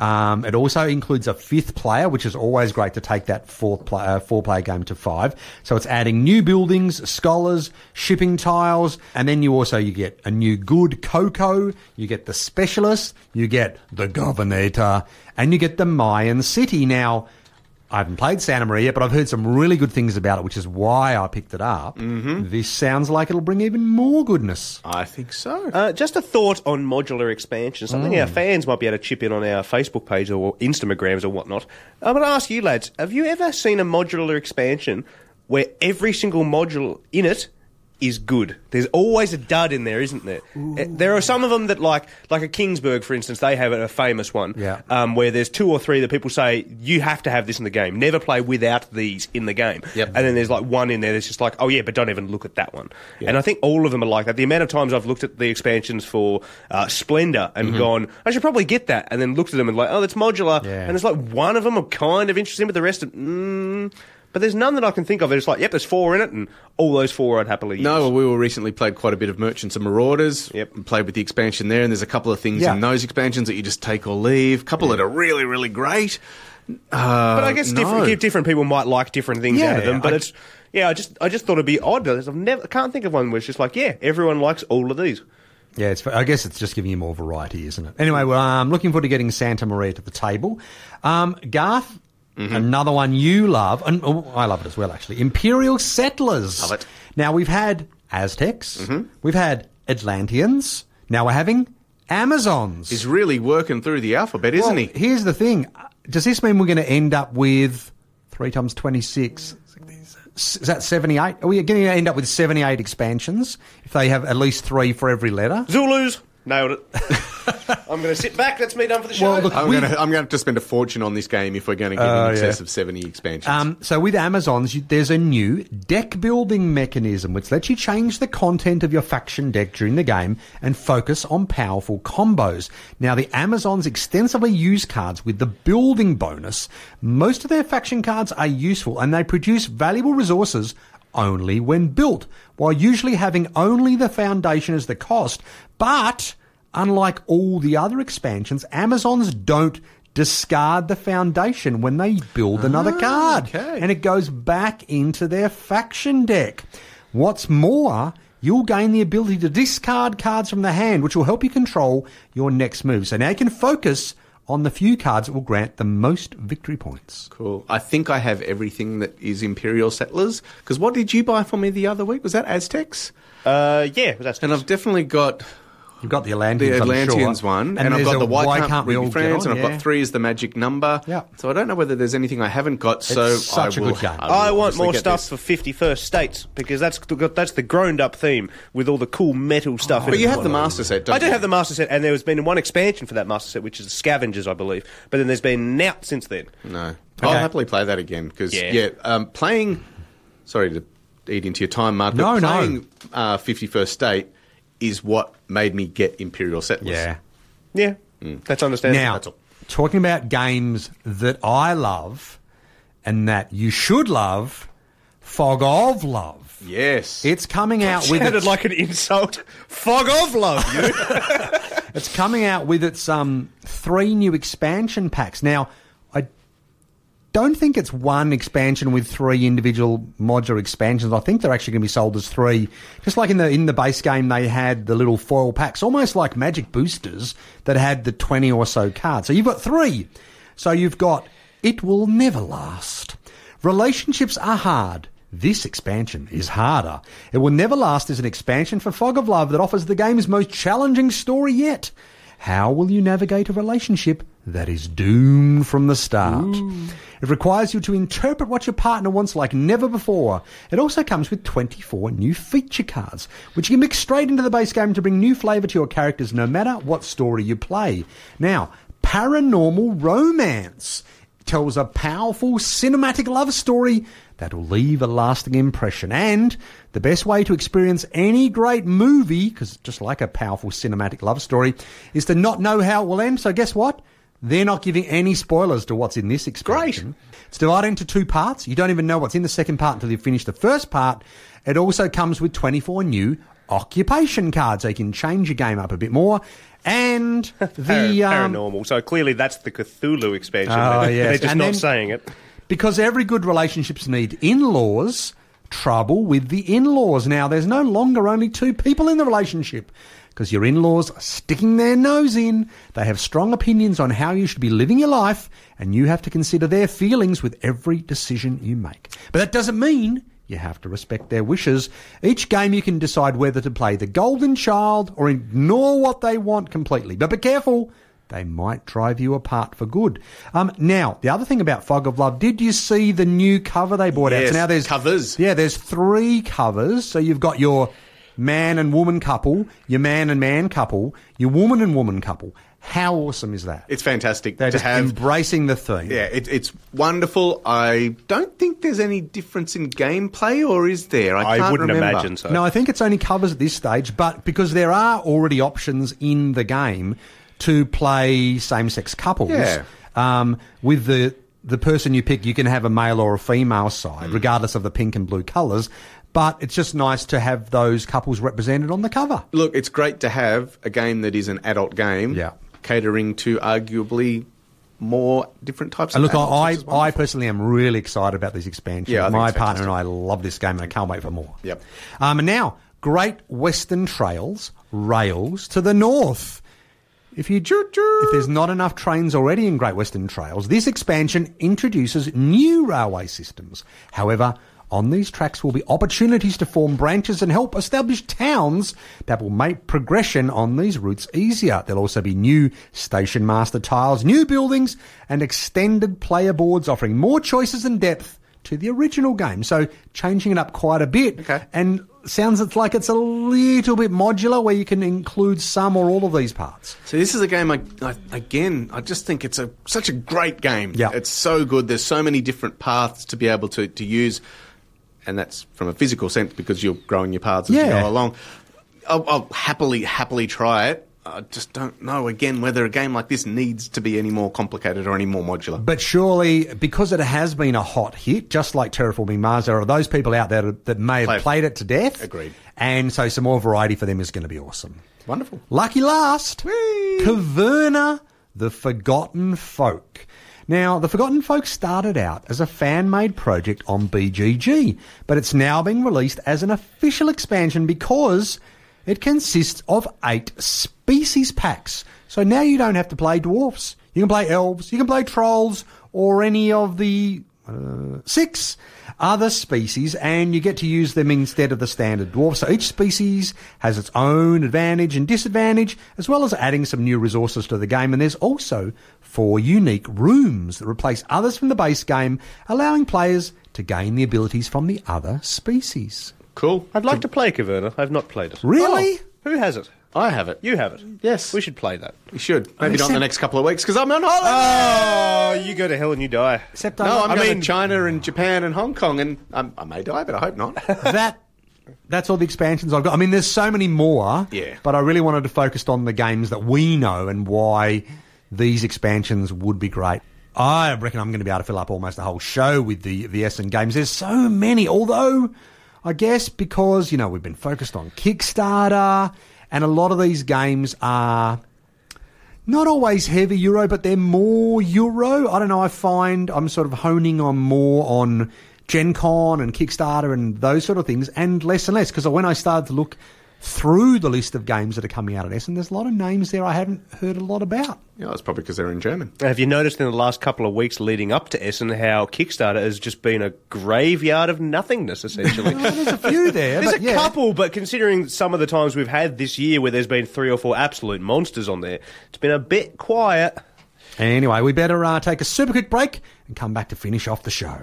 D: It also includes a 5th player, which is always great to take that 4-player game to 5. So it's adding new buildings, scholars, shipping tiles, and then you get a new good Coco, you get the specialist, you get the Governator, and you get the Mayan City. Now, I haven't played Santa Maria, but I've heard some really good things about it, which is why I picked it up. Mm-hmm. This sounds like it'll bring even more goodness.
E: I think so.
C: Just a thought on modular expansion, something our fans might be able to chip in on our Facebook page or Instagrams or whatnot. I'm going to ask you, lads, have you ever seen a modular expansion where every single module in it is good? There's always a dud in there, isn't there? Ooh. There are some of them that, like a Kingsburg, for instance, they have a famous one, where there's 2 or 3 that people say, you have to have this in the game. Never play without these in the game. Yep. And then there's like one in there that's just like, oh yeah, but don't even look at that one. Yep. And I think all of them are like that. The amount of times I've looked at the expansions for Splendor and gone, I should probably get that, and then looked at them and like, oh, that's modular. Yeah. And it's like one of them I'm kind of interested in, but the rest of, but there's none that I can think of. It's like, yep, there's 4 in it, and all those 4 I'd happily use.
E: No, well, we were recently played quite a bit of Merchants and Marauders. Yep. And played with the expansion there, and there's a couple of things in those expansions that you just take or leave. A couple that are really, really great.
C: But I guess different people might like different things out of them. But I just thought it'd be odd. I can't think of one where it's just like, yeah, everyone likes all of these.
D: Yeah, I guess it's just giving you more variety, isn't it? Anyway, well, I'm looking forward to getting Santa Maria to the table. Garth, another one you love, and I love it as well, actually, Imperial Settlers.
E: Love it.
D: Now, we've had Aztecs, we've had Atlanteans, now we're having Amazons.
E: He's really working through the alphabet, isn't he?
D: Here's the thing. Does this mean we're going to end up with 3 times 26? Is that 78? Are we going to end up with 78 expansions if they have at least 3 for every letter?
C: Zulus. Nailed it. I'm going to sit back. That's me done for the show.
E: Well, look, I'm going to have to spend a fortune on this game if we're going to get in excess of 70 expansions.
D: So with Amazons, there's a new deck building mechanism which lets you change the content of your faction deck during the game and focus on powerful combos. Now, the Amazons extensively use cards with the building bonus. Most of their faction cards are useful and they produce valuable resources only when built, while usually having only the foundation as the cost. But unlike all the other expansions, Amazons don't discard the foundation when they build another card. Okay. And it goes back into their faction deck. What's more, you'll gain the ability to discard cards from the hand, which will help you control your next move. So now you can focus on the few cards that will grant the most victory points.
E: Cool. I think I have everything that is Imperial Settlers. Because what did you buy for me the other week? Was that Aztecs?
C: Yeah, it was Aztecs.
E: And I've definitely got...
D: You've got the Atlanteans,
E: one, and I've got the Why Can't We Be Friends, and I've got 3 as the magic number. Yeah. So I don't know whether there's anything I haven't got.
D: It's such a good game.
C: I want more stuff for 51st States, because that's the grown-up theme with all the cool metal stuff.
E: But you have the Master Set, don't you?
C: I do have the Master Set, and there has been one expansion for that Master Set, which is Scavengers, I believe. But then there's been Nout since then.
E: No. Okay. I'll happily play that again, because, playing... Sorry to eat into your time, Mark, but playing 51st State is what made me get Imperial Settlers.
C: Yeah. That's understandable.
D: Now,
C: that's all.
D: Talking about games that I love and that you should love, Fog of Love.
E: Yes.
D: It's coming out with...
C: Sounded like an insult. Fog of Love, you.
D: It's coming out with its 3 new expansion packs. Now, I don't think it's one expansion with 3 individual modular expansions. I think they're actually going to be sold as 3. Just like in the base game, they had the little foil packs, almost like Magic Boosters, that had the 20 or so cards. So you've got 3. So you've got it will never last. Relationships are hard. This expansion is harder. It Will Never Last is an expansion for Fog of Love that offers the game's most challenging story yet. How will you navigate a relationship that is doomed from the start? Ooh. It requires you to interpret what your partner wants like never before. It also comes with 24 new feature cards, which you can mix straight into the base game to bring new flavour to your characters no matter what story you play. Now, Paranormal Romance tells a powerful cinematic love story that will leave a lasting impression. And the best way to experience any great movie, because just like a powerful cinematic love story, is to not know how it will end. So guess what? They're not giving any spoilers to what's in this expansion. Great. It's divided into 2 parts. You don't even know what's in the second part until you finish the first part. It also comes with 24 new occupation cards, so you can change your game up a bit more. And the
C: Paranormal. So clearly that's the Cthulhu expansion.
D: Oh, yes.
C: They're just not saying it.
D: Because every good relationships need in-laws, trouble with the in-laws. Now, there's no longer only 2 people in the relationship, because your in-laws are sticking their nose in. They have strong opinions on how you should be living your life, and you have to consider their feelings with every decision you make. But that doesn't mean you have to respect their wishes. Each game you can decide whether to play the golden child or ignore what they want completely. But be careful. They might drive you apart for good. Now, the other thing about Fog of Love, did you see the new cover they brought out? So now there's
E: covers.
D: Yeah, there's 3 covers. So you've got your man and woman couple, your man and man couple, your woman and woman couple. How awesome is that?
E: It's fantastic.
D: They're just embracing the theme.
E: Yeah, it's wonderful. I don't think there's any difference in gameplay, or is there? I
C: wouldn't
E: remember.
C: imagine so.
D: No, I think it's only covers at this stage, but because there are already options in the game to play same-sex couples.
E: Yeah.
D: With the person you pick, you can have a male or a female side, regardless of the pink and blue colours. But it's just nice to have those couples represented on the cover.
E: Look, it's great to have a game that is an adult game, catering to arguably more different types of adults.
D: Look, I personally am really excited about these expansions.
E: Yeah,
D: my partner and I love this game, and I can't wait for more.
E: Yep.
D: And now, Great Western Trails, Rails to the North. If there's not enough trains already in Great Western Trails, this expansion introduces new railway systems. However, on these tracks will be opportunities to form branches and help establish towns that will make progression on these routes easier. There'll also be new station master tiles, new buildings, and extended player boards offering more choices and depth to the original game. So changing it up quite a bit.
E: Okay.
D: And sounds like it's a little bit modular where you can include some or all of these parts.
E: So this is a game, I just think it's such a great game.
D: Yeah.
E: It's so good. There's so many different paths to be able to use, and that's from a physical sense because you're growing your paths as you go along. I'll happily try it. I just don't know, again, whether a game like this needs to be any more complicated or any more modular.
D: But surely, because it has been a hot hit, just like Terraforming Mars, there are those people out there that may have played it to death.
E: Agreed.
D: And so some more variety for them is going to be awesome.
E: Wonderful.
D: Lucky last, Caverna, the Forgotten Folk. Now, the Forgotten Folk started out as a fan-made project on BGG, but it's now being released as an official expansion because it consists of 8 species packs. So now you don't have to play dwarfs. You can play elves, you can play trolls, or any of the 6 other species, and you get to use them instead of the standard dwarf. So each species has its own advantage and disadvantage, as well as adding some new resources to the game. And there's also 4 unique rooms that replace others from the base game, allowing players to gain the abilities from the other species.
E: Cool.
C: I'd like to play Caverna. I've not played it.
D: Really?
C: Oh, who has it?
E: I have it.
C: You have it?
E: Yes.
C: We should play that.
E: We should. Maybe not in the next couple of weeks because I'm on holiday.
C: Oh, you go to hell and you die.
D: Except
E: I'm going to China and Japan and Hong Kong, and I may die, but I hope not.
D: That's all the expansions I've got. I mean, there's so many more.
E: Yeah.
D: But I really wanted to focus on the games that we know and why these expansions would be great. I reckon I'm going to be able to fill up almost the whole show with the Essen games. There's so many, although I guess because, we've been focused on Kickstarter, and a lot of these games are not always heavy Euro, but they're more Euro. I don't know, I find I'm sort of honing on more on Gen Con and Kickstarter and those sort of things, and less, because when I started to look through the list of games that are coming out at Essen, there's a lot of names there I haven't heard a lot about.
E: Yeah, that's probably because they're in German.
C: Have you noticed in the last couple of weeks leading up to Essen how Kickstarter has just been a graveyard of nothingness, essentially?
D: Well, there's a few there.
C: There's a couple, but considering some of the times we've had this year where there's been 3 or 4 absolute monsters on there, it's been a bit quiet.
D: Anyway, we better take a super quick break and come back to finish off the show.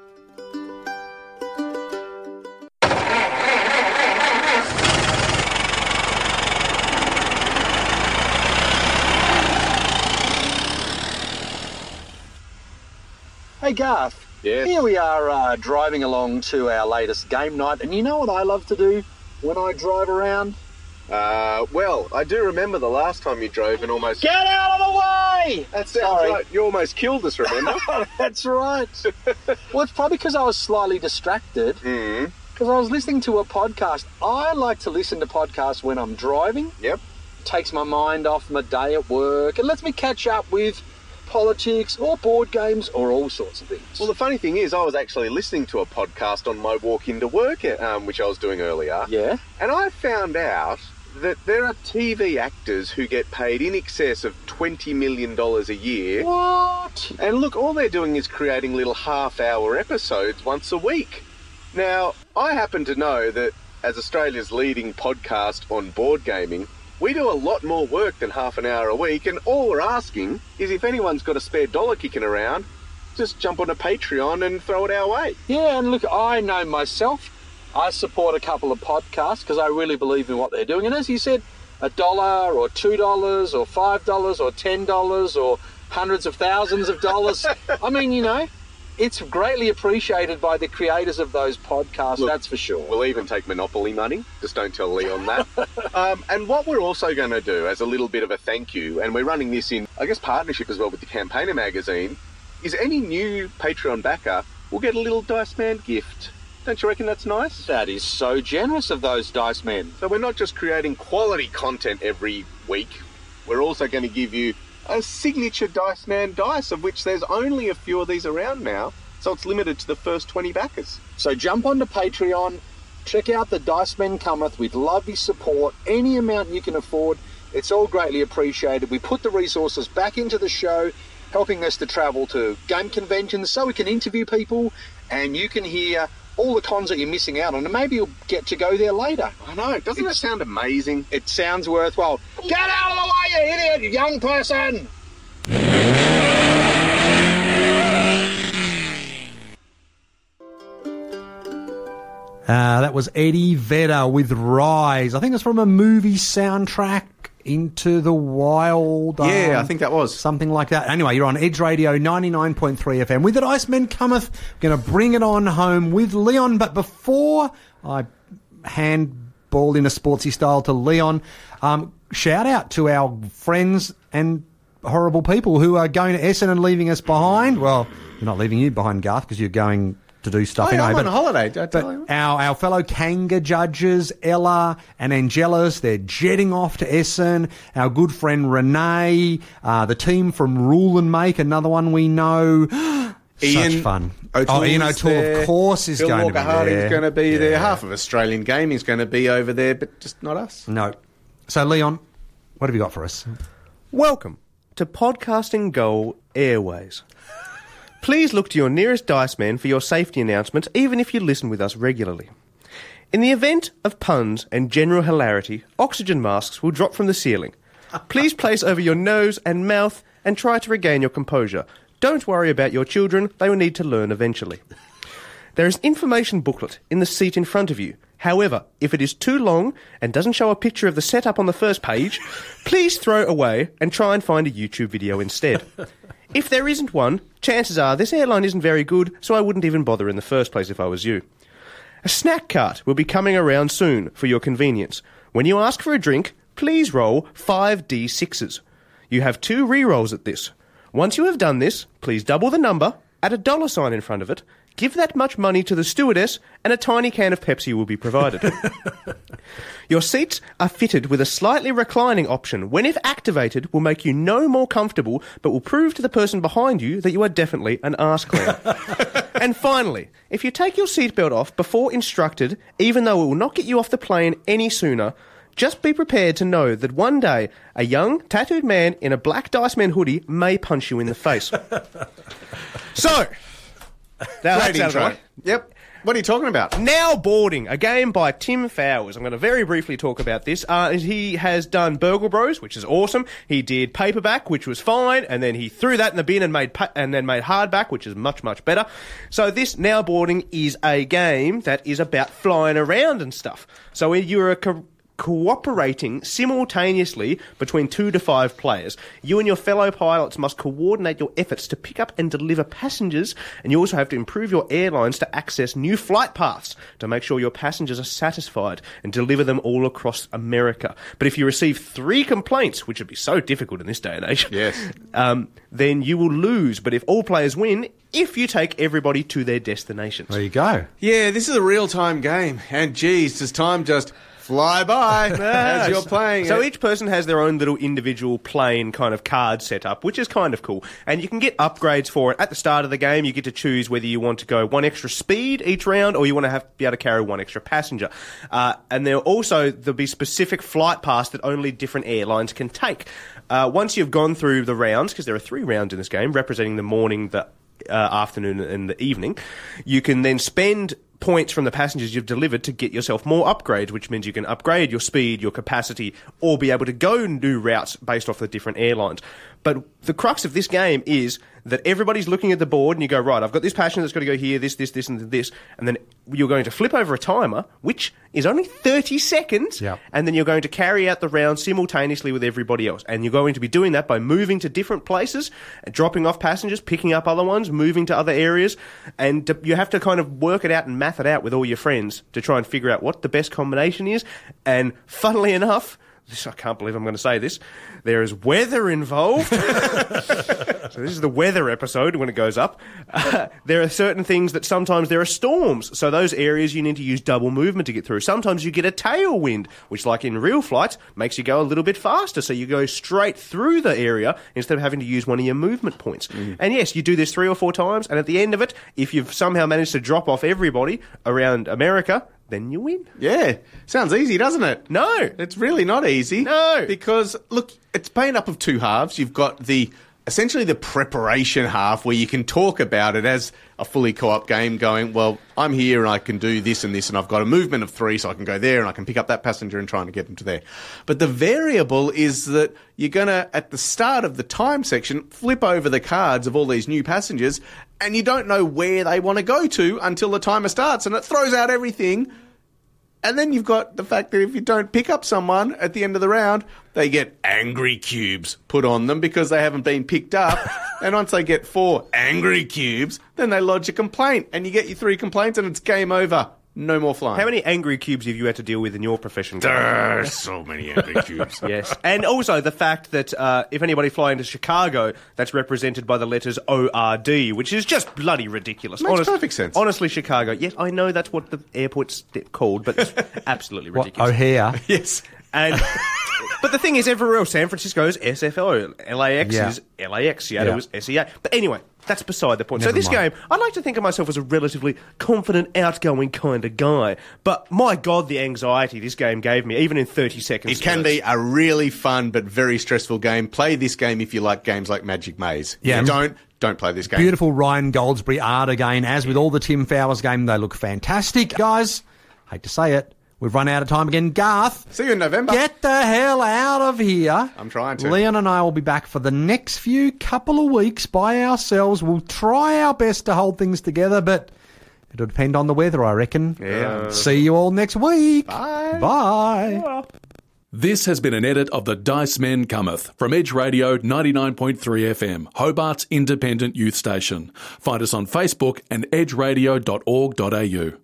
F: Hey Garth,
E: Yes?
F: Here we are driving along to our latest game night, and you know what I love to do when I drive around?
E: Well, I do remember the last time you drove and almost...
F: Get out of the way!
E: That sounds right. You almost killed us, remember?
F: That's right. Well, it's probably because I was slightly distracted. Because I was listening to a podcast. I like to listen to podcasts when I'm driving.
E: Yep.
F: It takes my mind off my day at work. It lets me catch up with politics or board games or all sorts of things.
E: Well, the funny thing is, I was actually listening to a podcast on my walk into work, which I was doing earlier.
F: Yeah?
E: And I found out that there are TV actors who get paid in excess of $20 million a year.
F: What?
E: And look, all they're doing is creating little half-hour episodes once a week. Now, I happen to know that as Australia's leading podcast on board gaming, we do a lot more work than half an hour a week, and all we're asking is if anyone's got a spare dollar kicking around, just jump on a Patreon and throw it our way.
F: Yeah, and look, I know myself, I support a couple of podcasts because I really believe in what they're doing. And as you said, $1 or $2 or $5 or $10 or hundreds of thousands of dollars. I mean, you know, it's greatly appreciated by the creators of those podcasts, look, that's for sure.
E: We'll even take Monopoly money. Just don't tell Leon that. And what we're also going to do as a little bit of a thank you, and we're running this in, I guess, partnership as well with the Campaigner magazine, is any new Patreon backer will get a little Dice Man gift. Don't you reckon that's nice?
F: That is so generous of those Dice Men.
E: So we're not just creating quality content every week, we're also going to give you a signature Dice Man dice, of which there's only a few of these around now, so it's limited to the first 20 backers.
F: So jump onto Patreon, check out the Dice Men Cometh. We'd love your support, any amount you can afford. It's all greatly appreciated. We put the resources back into the show, helping us to travel to game conventions so we can interview people and you can hear all the cons that you're missing out on, and maybe you'll get to go there later.
E: I know, doesn't it sound amazing?
F: It sounds worthwhile. Get out of the way, you idiot, you young person!
D: That was Eddie Vedder with Rise. I think it's from a movie soundtrack, Into the Wild.
E: Yeah, I think that was.
D: Something like that. Anyway, you're on Edge Radio 99.3 FM. With the Dice Men Cometh, going to bring it on home with Leon. But before I handball in a sportsy style to Leon, shout out to our friends and horrible people who are going to Essen and leaving us behind. Well, they're not leaving you behind, Garth, because you're going to do stuff anyway.
E: I'm on holiday.
D: But our fellow Kanga judges, Ella and Angelus, they're jetting off to Essen. Our good friend Renee, the team from Rule and Make, another one we know. Such fun. Ian O'Toole, of course, is going to be there.
E: Harding's going to be there. Half of Australian gaming is going to be over there, but just not us.
D: No. So, Leon, what have you got for us?
C: Welcome to Podcasting Go Airways. Please look to your nearest Dice Man for your safety announcements, even if you listen with us regularly. In the event of puns and general hilarity, oxygen masks will drop from the ceiling. Please place over your nose and mouth and try to regain your composure. Don't worry about your children, they will need to learn eventually. There is an information booklet in the seat in front of you. However, if it is too long and doesn't show a picture of the setup on the first page, please throw it away and try and find a YouTube video instead. If there isn't one, chances are this airline isn't very good, so I wouldn't even bother in the first place if I was you. A snack cart will be coming around soon for your convenience. When you ask for a drink, please roll 5d6s. You have 2 re-rolls at this. Once you have done this, please double the number, add a $sign in front of it, give that much money to the stewardess, and a tiny can of Pepsi will be provided. Your seats are fitted with a slightly reclining option, when if activated will make you no more comfortable, but will prove to the person behind you that you are definitely an arse clown. And finally, if you take your seatbelt off before instructed, even though it will not get you off the plane any sooner, just be prepared to know that one day a young, tattooed man in a black Dice Man hoodie may punch you in the face. So, now that's out of the way.
E: Yep. What are you talking about?
C: Now Boarding, a game by Tim Fowers. I'm going to very briefly talk about this. He has done Burgle Bros, which is awesome. He did Paperback, which was fine, and then he threw that in the bin and made Hardback, which is much, much better. So this Now Boarding is a game that is about flying around and stuff. So you're cooperating simultaneously between 2 to 5 players. You and your fellow pilots must coordinate your efforts to pick up and deliver passengers, and you also have to improve your airlines to access new flight paths to make sure your passengers are satisfied and deliver them all across America. But if you receive 3 complaints, which would be so difficult in this day and age,
E: yes,
C: then you will lose. But if all players win, if you take everybody to their destinations.
D: There you go.
E: Yeah, this is a real-time game, and geez, does time just fly by as you're playing
C: So
E: it.
C: each person has their own little individual plane kind of card set up, which is kind of cool. And you can get upgrades for it. At the start of the game, you get to choose whether you want to go 1 extra speed each round or you want to be able to carry 1 extra passenger. And there'll be specific flight paths that only different airlines can take. Once you've gone through the rounds, because there are 3 rounds in this game, representing the morning, the afternoon and the evening, you can then spend points from the passengers you've delivered to get yourself more upgrades, which means you can upgrade your speed, your capacity, or be able to go new routes based off the different airlines. But the crux of this game is that everybody's looking at the board and you go, right, I've got this passenger that's got to go here, this, and this, and then you're going to flip over a timer, which is only 30 seconds, and then you're going to carry out the round simultaneously with everybody else. And you're going to be doing that by moving to different places, dropping off passengers, picking up other ones, moving to other areas, and you have to kind of work it out and math it out with all your friends to try and figure out what the best combination is. And funnily enough, I can't believe I'm going to say this, there is weather involved. So this is the weather episode when it goes up. There are certain things that sometimes there are storms. So those areas you need to use double movement to get through. Sometimes you get a tailwind, which like in real flights makes you go a little bit faster. So you go straight through the area instead of having to use one of your movement points. And yes, you do this 3 or 4 times. And at the end of it, if you've somehow managed to drop off everybody around America, then you win.
E: Yeah. Sounds easy, doesn't it?
C: No.
E: It's really not easy.
C: No.
E: Because, look, it's made up of 2 halves. You've got essentially the preparation half where you can talk about it as a fully co-op game going, well, I'm here and I can do this and this and I've got a movement of 3 so I can go there and I can pick up that passenger and try to get them to there. But the variable is that you're going to, at the start of the time section, flip over the cards of all these new passengers and you don't know where they want to go to until the timer starts and it throws out everything. And then you've got the fact that if you don't pick up someone at the end of the round, they get angry cubes put on them because they haven't been picked up. And once they get 4 angry cubes, then they lodge a complaint. And you get your 3 complaints and it's game over. No more flying.
C: How many angry cubes have you had to deal with in your profession?
E: There's so many angry cubes.
C: Yes. And also the fact that if anybody flying to Chicago, that's represented by the letters ORD, which is just bloody ridiculous.
E: Makes perfect sense.
C: Honestly, Chicago. Yes, I know that's what the airport's called, but it's absolutely ridiculous.
D: O'Hare.
C: Yes. And but the thing is, everywhere else, San Francisco is SFO, LAX is LAX, Seattle is SEA. But anyway, that's beside the point. So this game, I like to think of myself as a relatively confident, outgoing kind of guy. But my God, the anxiety this game gave me, even in 30 seconds.
E: It can be a really fun but very stressful game. Play this game if you like games like Magic Maze.
D: Yeah.
E: If you don't play this game.
D: Beautiful Ryan Goldsberry art again. As with all the Tim Fowers game, they look fantastic. Guys, hate to say it, we've run out of time again. Garth.
E: See you in November.
D: Get the hell out of here.
E: I'm trying to.
D: Leon and I will be back for the next couple of weeks by ourselves. We'll try our best to hold things together, but it'll depend on the weather, I reckon.
E: Yeah.
D: See you all next week.
E: Bye.
D: Bye.
A: This has been an edit of The Dice Men Cometh from Edge Radio 99.3 FM, Hobart's independent youth station. Find us on Facebook and edgeradio.org.au.